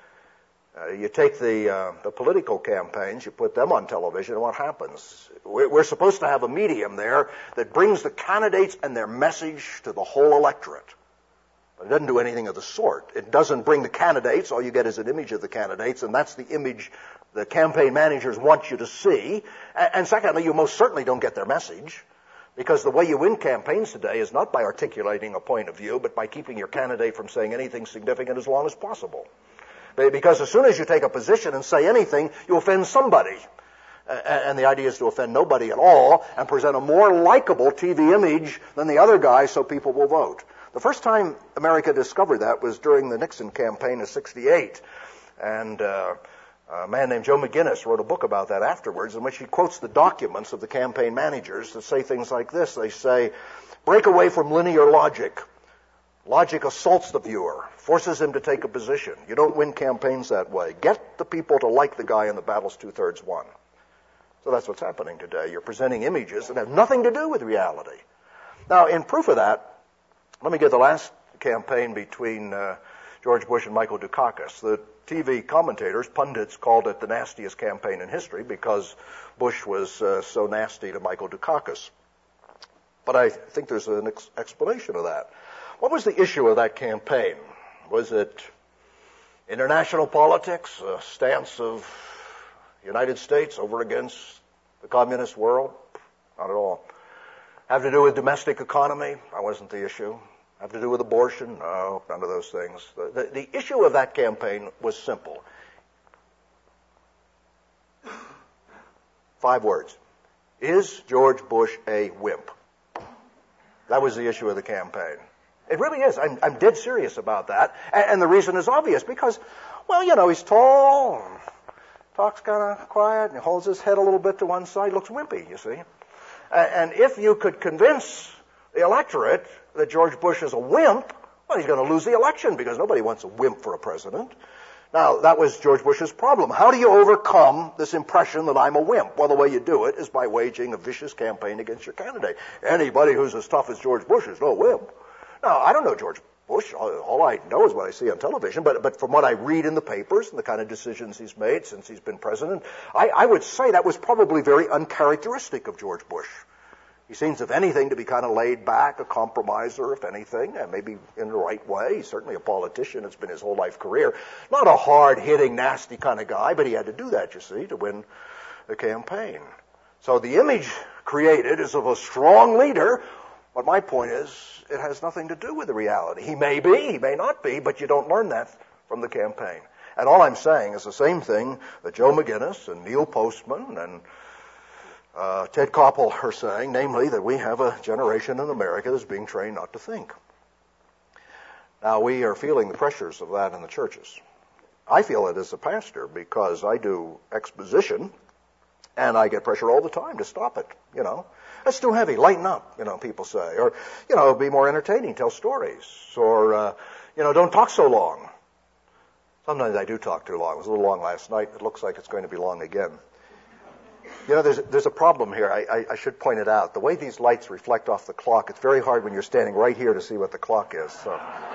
You take the political campaigns, you put them on television, and what happens? We're supposed to have a medium there that brings the candidates and their message to the whole electorate. But it doesn't do anything of the sort. It doesn't bring the candidates. All you get is an image of the candidates, and that's the image the campaign managers want you to see. And secondly, you most certainly don't get their message. Because the way you win campaigns today is not by articulating a point of view, but by keeping your candidate from saying anything significant as long as possible. Because as soon as you take a position and say anything, you offend somebody. And the idea is to offend nobody at all and present a more likable TV image than the other guy so people will vote. The first time America discovered that was during the Nixon campaign of '68. And a man named Joe McGinnis wrote a book about that afterwards in which he quotes the documents of the campaign managers that say things like this. They say, break away from linear logic. Logic assaults the viewer, forces him to take a position. You don't win campaigns that way. Get the people to like the guy and the battle's 2/3 won. So that's what's happening today. You're presenting images that have nothing to do with reality. Now, in proof of that, let me give the last campaign between George Bush and Michael Dukakis. The TV commentators, pundits, called it the nastiest campaign in history because Bush was so nasty to Michael Dukakis. But I think there's an explanation of that. What was the issue of that campaign? Was it international politics, a stance of the United States over against the communist world? Not at all. Have to do with domestic economy? That wasn't the issue. Have to do with abortion? No, none of those things. The issue of that campaign was simple. 5 words. Is George Bush a wimp? That was the issue of the campaign. It really is. I'm dead serious about that. And the reason is obvious because, well, you know, he's tall, talks kind of quiet, and he holds his head a little bit to one side, looks wimpy, you see. And if you could convince the electorate that George Bush is a wimp, well, he's going to lose the election because nobody wants a wimp for a president. Now, that was George Bush's problem. How do you overcome this impression that I'm a wimp? Well, the way you do it is by waging a vicious campaign against your candidate. Anybody who's as tough as George Bush is no wimp. Now, I don't know George Bush. All I know is what I see on television. But from what I read in the papers and the kind of decisions he's made since he's been president, I would say that was probably very uncharacteristic of George Bush. He seems, if anything, to be kind of laid back, a compromiser, if anything, and maybe in the right way. He's certainly a politician. It's been his whole life career. Not a hard-hitting, nasty kind of guy, but he had to do that, you see, to win the campaign. So the image created is of a strong leader. But my point is, it has nothing to do with the reality. He may be, he may not be, but you don't learn that from the campaign. And all I'm saying is the same thing that Joe McGinnis and Neil Postman and Ted Koppel are saying, namely that we have a generation in America that's being trained not to think. Now, we are feeling the pressures of that in the churches. I feel it as a pastor because I do exposition, and I get pressure all the time to stop it, you know. That's too heavy. Lighten up, you know, people say. Or, you know, be more entertaining, tell stories. Or, you know, don't talk so long. Sometimes I do talk too long. It was a little long last night. It looks like it's going to be long again. You know, there's a problem here. I should point it out. The way these lights reflect off the clock, it's very hard when you're standing right here to see what the clock is. So.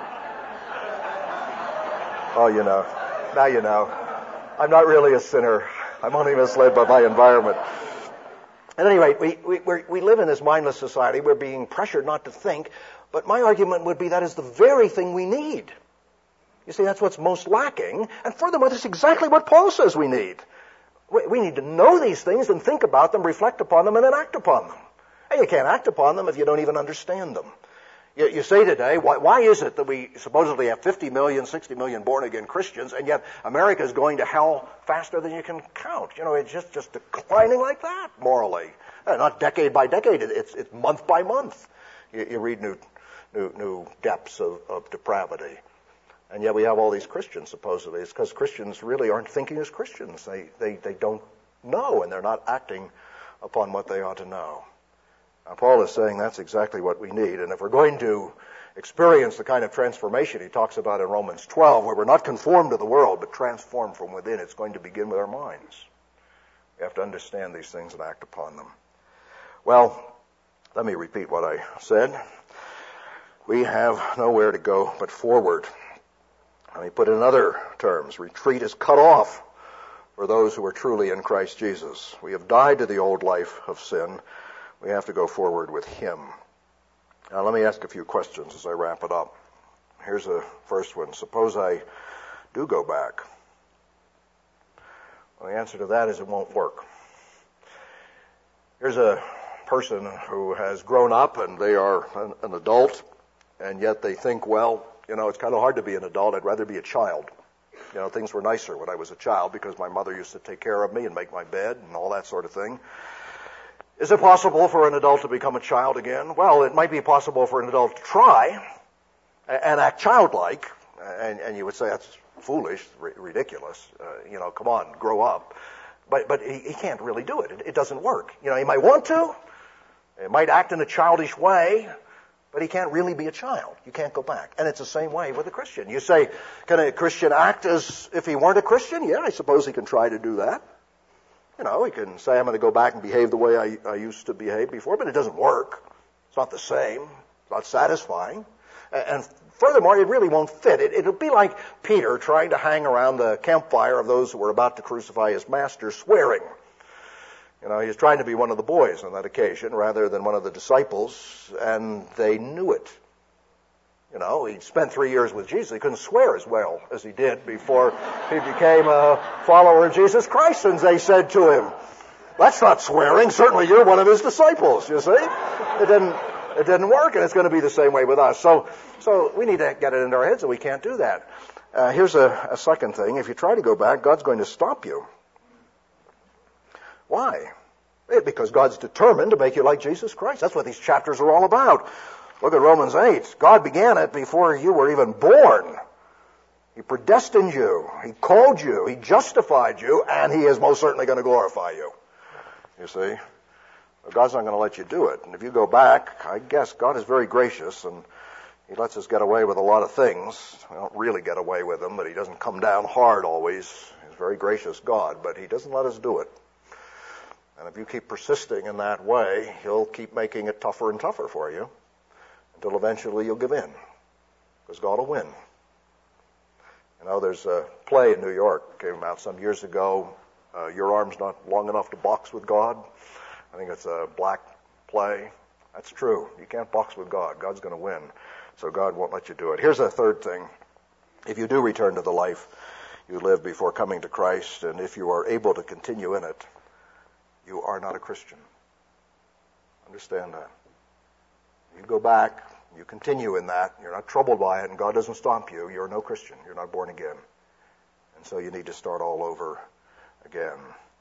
Oh, you know. Now you know. I'm not really a sinner. I'm only misled by my environment. At any rate, we live in this mindless society. We're being pressured not to think. But my argument would be that is the very thing we need. You see, that's what's most lacking. And furthermore, that's exactly what Paul says we need. We need to know these things and think about them, reflect upon them, and then act upon them. And you can't act upon them if you don't even understand them. You say today, why is it that we supposedly have 50 million, 60 million born-again Christians, and yet America is going to hell faster than you can count? You know, it's just declining like that, morally. Not decade by decade, it's month by month. You read new depths of depravity. And yet we have all these Christians, supposedly. It's because Christians really aren't thinking as Christians. They don't know, and they're not acting upon what they ought to know. Now, Paul is saying that's exactly what we need. And if we're going to experience the kind of transformation he talks about in Romans 12, where we're not conformed to the world, but transformed from within, it's going to begin with our minds. We have to understand these things and act upon them. Well, let me repeat what I said. We have nowhere to go but forward. Let me put it in other terms. Retreat is cut off for those who are truly in Christ Jesus. We have died to the old life of sin. We have to go forward with Him. Now let me ask a few questions as I wrap it up. Here's the first one. Suppose I do go back. Well, the answer to that is it won't work. Here's a person who has grown up and they are an adult, and yet they think, well, it's kind of hard to be an adult. I'd rather be a child. Things were nicer when I was a child because my mother used to take care of me and make my bed and all that sort of thing. Is it possible for an adult to become a child again? Well, it might be possible for an adult to try and act childlike, and you would say that's foolish, ridiculous. Come on, grow up. But he can't really do it. It doesn't work. He might want to. He might act in a childish way, but he can't really be a child. You can't go back. And it's the same way with a Christian. You say, can a Christian act as if he weren't a Christian? Yeah, I suppose he can try to do that. He can say, I'm going to go back and behave the way I used to behave before, but it doesn't work. It's not the same. It's not satisfying. And furthermore, it really won't fit. It'll be like Peter trying to hang around the campfire of those who were about to crucify his master, swearing. He was trying to be one of the boys on that occasion rather than one of the disciples, and they knew it. He spent 3 years with Jesus. He couldn't swear as well as he did before he became a follower of Jesus Christ. And they said to him, that's not swearing. Certainly you're one of his disciples, you see. It didn't work, and it's going to be the same way with us. So we need to get it into our heads that we can't do that. Here's a second thing. If you try to go back, God's going to stop you. Why? Because God's determined to make you like Jesus Christ. That's what these chapters are all about. Look at Romans 8. God began it before you were even born. He predestined you. He called you. He justified you. And He is most certainly going to glorify you. You see? But God's not going to let you do it. And if you go back, I guess God is very gracious, and He lets us get away with a lot of things. We don't really get away with them, but He doesn't come down hard always. He's a very gracious God, but He doesn't let us do it. And if you keep persisting in that way, He'll keep making it tougher and tougher for you until eventually you'll give in, because God will win. There's a play in New York, came out some years ago, Your Arm's Not Long Enough to Box with God. I think it's a black play. That's true. You can't box with God. God's going to win, so God won't let you do it. Here's a third thing. If you do return to the life you lived before coming to Christ, and if you are able to continue in it, you are not a Christian. Understand that. You go back, you continue in that, you're not troubled by it, and God doesn't stop you, you're no Christian. You're not born again. And so you need to start all over again.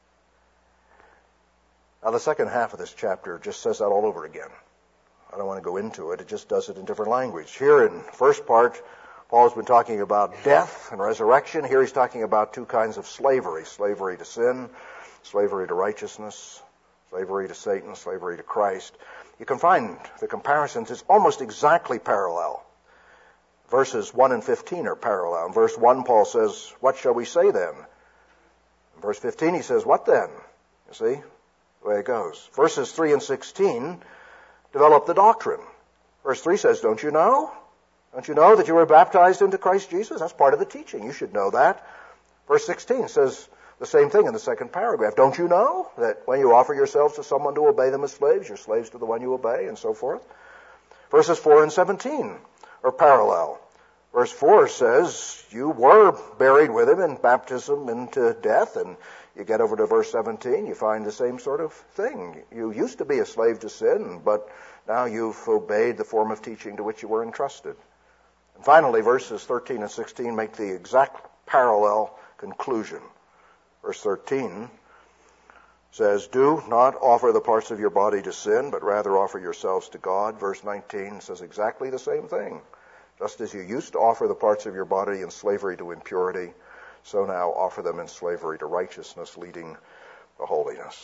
Now the second half of this chapter just says that all over again. I don't want to go into it. It just does it in different language. Here in the first part, Paul's been talking about death and resurrection. Here he's talking about two kinds of slavery. Slavery to sin, slavery to righteousness, slavery to Satan, slavery to Christ. You can find the comparisons. It's almost exactly parallel. Verses 1 and 15 are parallel. In verse 1, Paul says, what shall we say then? In verse 15, he says, what then? You see the way it goes. Verses 3 and 16 develop the doctrine. Verse 3 says, don't you know? Don't you know that you were baptized into Christ Jesus? That's part of the teaching. You should know that. Verse 16 says the same thing in the second paragraph. Don't you know that when you offer yourselves to someone to obey them as slaves, you're slaves to the one you obey, and so forth? Verses 4 and 17 are parallel. Verse 4 says, you were buried with him in baptism into death, and you get over to verse 17, you find the same sort of thing. You used to be a slave to sin, but now you've obeyed the form of teaching to which you were entrusted. And finally, verses 13 and 16 make the exact parallel conclusion. Verse 13 says, do not offer the parts of your body to sin, but rather offer yourselves to God. Verse 19 says exactly the same thing. Just as you used to offer the parts of your body in slavery to impurity, so now offer them in slavery to righteousness, leading to holiness.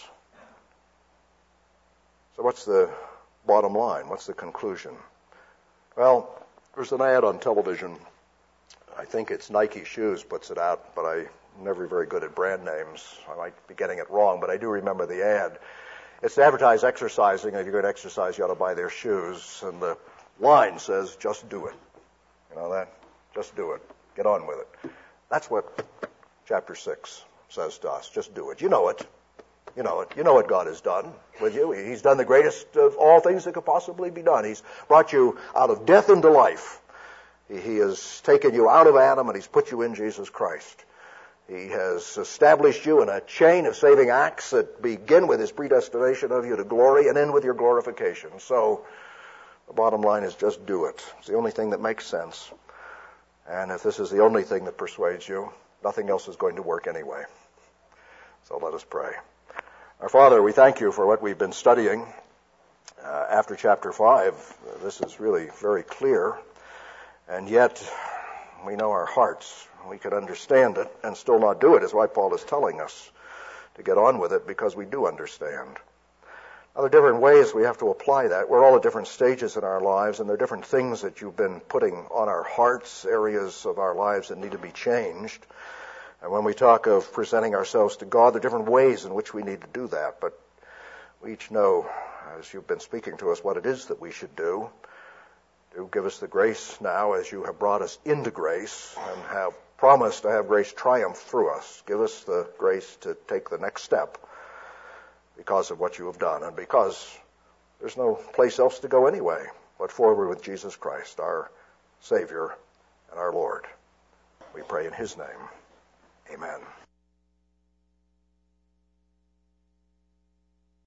So what's the bottom line? What's the conclusion? Well, there's an ad on television. I think it's Nike Shoes puts it out, but I'm never very good at brand names. I might be getting it wrong, but I do remember the ad. It's to advertise exercising. If you're going to exercise, you ought to buy their shoes. And the line says, just do it. You know that? Just do it. Get on with it. That's what chapter 6 says to us. Just do it. You know it. You know it. You know what God has done with you. He's done the greatest of all things that could possibly be done. He's brought you out of death into life. He has taken you out of Adam and he's put you in Jesus Christ. He has established you in a chain of saving acts that begin with his predestination of you to glory and end with your glorification. So the bottom line is just do it. It's the only thing that makes sense. And if this is the only thing that persuades you, nothing else is going to work anyway. So let us pray. Our Father, we thank you for what we've been studying. After chapter 5, this is really very clear. And yet, we know our hearts. We could understand it and still not do it, is why Paul is telling us to get on with it, because we do understand. Now, there are different ways we have to apply that. We're all at different stages in our lives, and there are different things that you've been putting on our hearts, areas of our lives that need to be changed. And when we talk of presenting ourselves to God, there are different ways in which we need to do that. But we each know, as you've been speaking to us, what it is that we should do. Do give us the grace now as you have brought us into grace and have promised to have grace triumph through us. Give us the grace to take the next step because of what you have done and because there's no place else to go anyway but forward with Jesus Christ, our Savior and our Lord. We pray in his name. Amen.